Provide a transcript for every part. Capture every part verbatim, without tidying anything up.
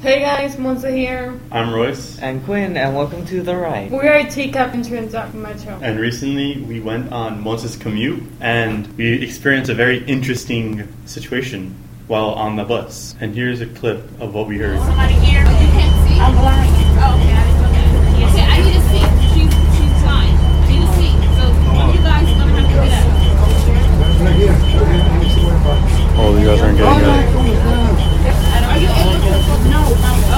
Hey guys, Monza here. I'm Royce. And Quinn, and welcome to The Ride. We are T C A P interns at Metro. And recently we went on Monza's commute and we experienced a very interesting situation while on the bus. And here's a clip of what we heard. Somebody here. Oh, you can't see? I'm blind. Oh, okay. I didn't know that. Okay, I need a seat. She's, she's blind. I need a seat. So one of you guys is going to have to get up. Oh, you guys aren't getting it. Are you able to? No.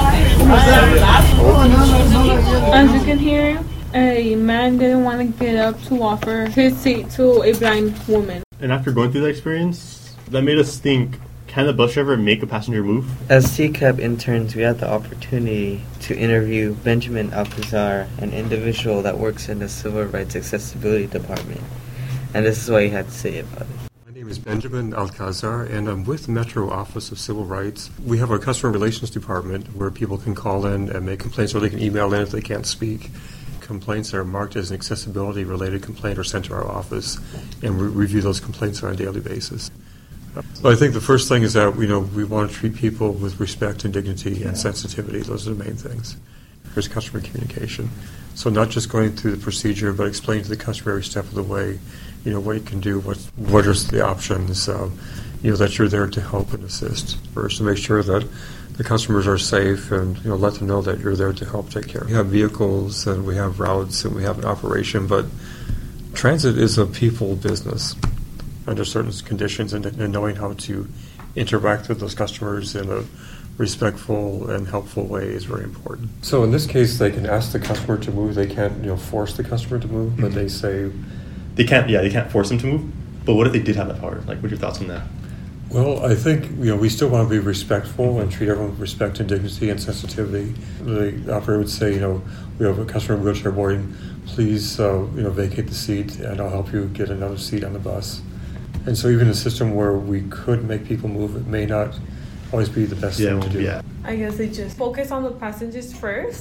As you can hear, a man didn't want to get up to offer his seat to a blind woman. And after going through that experience, that made us think, can the bus driver make a passenger move? As T C A P interns, we had the opportunity to interview Benjamin Alcazar, an individual that works in the Civil Rights Accessibility Department. And this is what he had to say about it. My name is Benjamin Alcazar, and I'm with Metro Office of Civil Rights. We have a customer relations department where people can call in and make complaints, or they can email in if they can't speak. Complaints that are marked as an accessibility-related complaint are sent to our office, and we review those complaints on a daily basis. Well, I think the first thing is that you know we want to treat people with respect and dignity yeah. and sensitivity. Those are the main things. There's customer communication. So not just going through the procedure, but explaining to the customer every step of the way, you know, what you can do, what what are the options, um, you know, that you're there to help and assist. First, to make sure that the customers are safe and, you know, let them know that you're there to help take care. We have vehicles and we have routes and we have an operation, but transit is a people business under certain conditions, and, and knowing how to interact with those customers in a respectful and helpful way is very important. So in this case, they can ask the customer to move. They can't, you know, force the customer to move, but they say they can't. Yeah, they can't force them to move. But what if they did have that power? Like, what are your thoughts on that? Well, I think you know we still want to be respectful and treat everyone with respect and dignity and sensitivity. The operator would say, you know, we have a customer in wheelchair boarding. Please, uh, you know, vacate the seat, and I'll help you get another seat on the bus. And so, even a system where we could make people move, it may not always be the best yeah, thing to do. Yeah. I guess they just focus on the passengers first,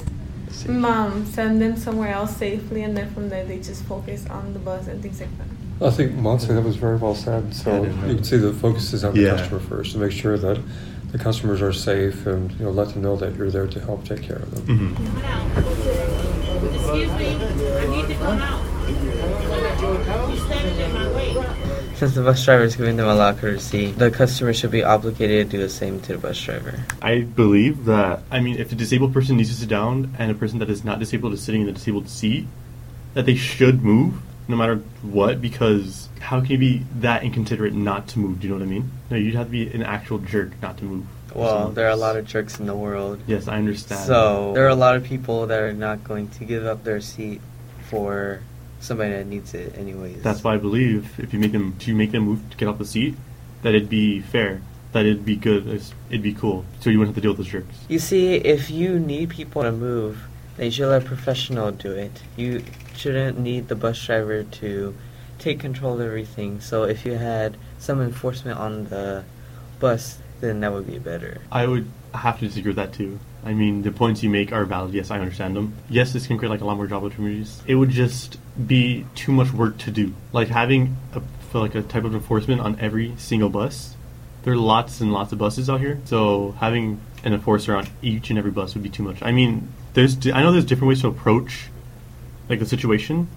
um, send them somewhere else safely, and then from there they just focus on the bus and things like that. I think Monza, that was very well said. So you can see the focus is on the yeah. customer first, to make sure that the customers are safe, and you know let them know that you're there to help take care of them. Mm-hmm. Excuse me, I need to come out. You're standing in my way. Since the bus driver is giving them a lot of courtesy, the customer should be obligated to do the same to the bus driver. I believe that, I mean, if a disabled person needs to sit down and a person that is not disabled is sitting in the disabled seat, that they should move no matter what, because how can you be that inconsiderate not to move? Do you know what I mean? No, you'd have to be an actual jerk not to move. Well, there are a lot of jerks in the world. Yes, I understand. So there are a lot of people that are not going to give up their seat for somebody that needs it anyways. That's why I believe if you make them, if you make them move to get off the seat, that it'd be fair, that it'd be good, it'd be cool, so you wouldn't have to deal with those jerks. You see, if you need people to move, then you should let a professional do it. You shouldn't need the bus driver to take control of everything. So if you had some enforcement on the bus, then that would be better. I would have to disagree with that too. I mean, the points you make are valid. Yes, I understand them. Yes, this can create like a lot more job opportunities. It would just be too much work to do. Like having a, for like a type of enforcement on every single bus. There are lots and lots of buses out here, so having an enforcer on each and every bus would be too much. I mean, there's I know there's different ways to approach like the situation,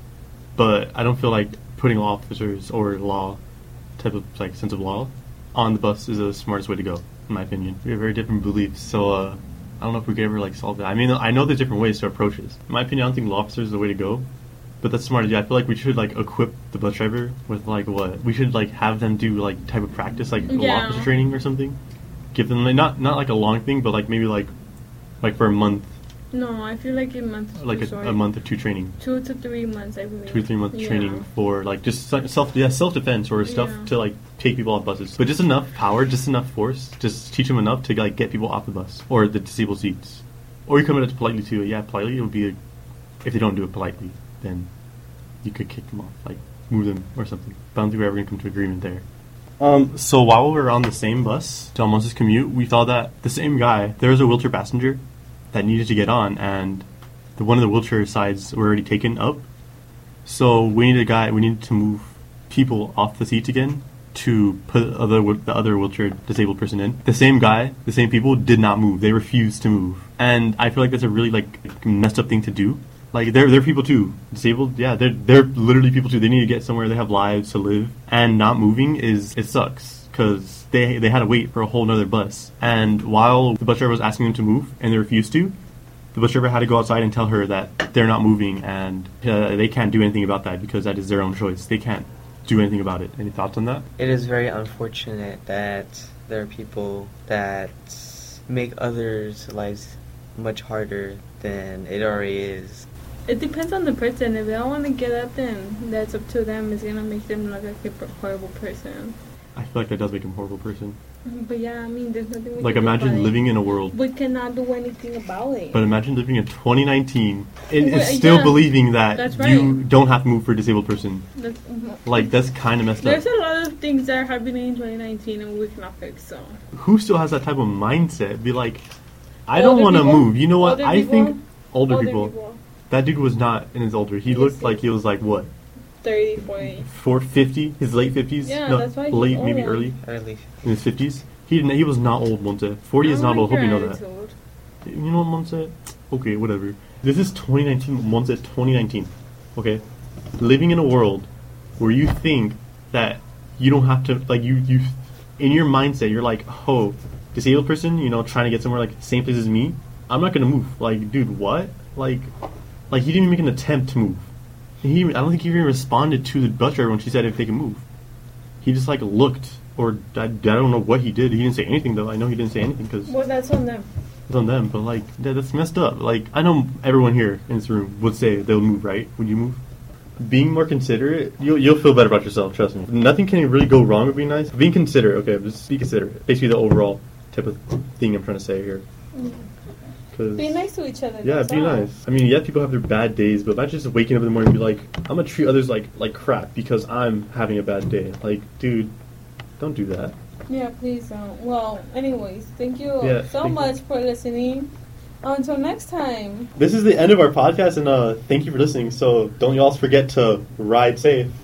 but I don't feel like putting law officers or law type of like sense of law on the bus is the smartest way to go, in my opinion. We have very different beliefs, so uh, I don't know if we could ever like solve that. I mean, I know there's different ways to approach this. In my opinion, I don't think law officers is the way to go, but that's smart. Yeah, I feel like we should like equip the bus driver with like what we should like have them do like type of practice, like yeah. law officer training or something. Give them like, not not like a long thing, but like maybe like like for a month. No, I feel like a month. Like a, a month or two training. Two to three months, I believe. Two or three months yeah. training for like just self yeah self defense or stuff yeah. to like take people off buses. But just enough power, just enough force, just teach them enough to like get people off the bus or the disabled seats. Or you come at it politely too. Yeah, politely it would be a, if they don't do it politely, then you could kick them off, like move them or something. But I don't think we're ever gonna come to agreement there. Um, so while we were on the same bus to Almonte's commute, we thought that the same guy, there was a wheelchair passenger that needed to get on, and the one of the wheelchair sides were already taken up. So we needed a guy, we needed to move people off the seats again to put other the other wheelchair disabled person in, the same guy, the same people did not move. They refused to move, and I feel like that's a really like messed up thing to do. Like they're they're people too, disabled. Yeah, they're they're literally people too. They need to get somewhere. They have lives to live, and not moving is it sucks because they they had to wait for a whole nother bus. And while the bus driver was asking them to move and they refused to, the bus driver had to go outside and tell her that they're not moving and uh, they can't do anything about that because that is their own choice. They can't do anything about it. Any thoughts on that? It is very unfortunate that there are people that make others' lives much harder than it already is. It depends on the person. If they don't want to get up, then that's up to them. It's going to make them look like a horrible person. I feel like that does make him a horrible person. But yeah, I mean, there's nothing we Like, can do imagine about living it. in a world. We cannot do anything about it. But imagine living in twenty nineteen and Well, it's still yeah, believing that that's you right. don't have to move for a disabled person. That's, Like, that's kind of messed up. there's a lot of things that are happening in twenty nineteen and we cannot fix, so. Who still has that type of mindset? Be like, I don't Older want to people? move. You know what? Older I people? think older, Older people. people. That dude was not in his older. He Yes, looked yes. like he was like, what? thirty, forty. four fifty? His late fifties? Yeah, no, that's why he's late, maybe old. early Early. in his fifties. He didn't, he was not old, Monte. forty is I not don't old. Hope like you your know that. attitude. You know what, Monte? Okay, whatever. This is twenty nineteen. Monte, twenty nineteen. Okay? Living in a world where you think that you don't have to, like, you, you, in your mindset, you're like, oh, disabled person, you know, trying to get somewhere, like, same place as me, I'm not gonna move. Like, dude, what? Like, like, he didn't even make an attempt to move. He, I don't think he even responded to the bus driver when she said if they can move. He just, like, looked. Or, I, I don't know what he did. He didn't say anything, though. I know he didn't say anything, because Well, that's on them. it's on them. But, like, that, that's messed up. Like, I know everyone here in this room would say they'll move, right? Would you move? Being more considerate, you'll, you'll feel better about yourself, trust me. Nothing can really go wrong with being nice. Being considerate, okay, just be considerate. Basically the overall type of thing I'm trying to say here. Cause, Be nice to each other. yeah, that's be all. nice. I mean, yeah, people have their bad days, but imagine just waking up in the morning and be like, I'm gonna treat others like, like crap because I'm having a bad day. Like, dude, don't do that. Yeah, please don't. Well, anyways, thank you Yeah, so thank you. much for listening. Until next time. This is the end of our podcast, and uh, thank you for listening. So don't y'all forget to ride safe.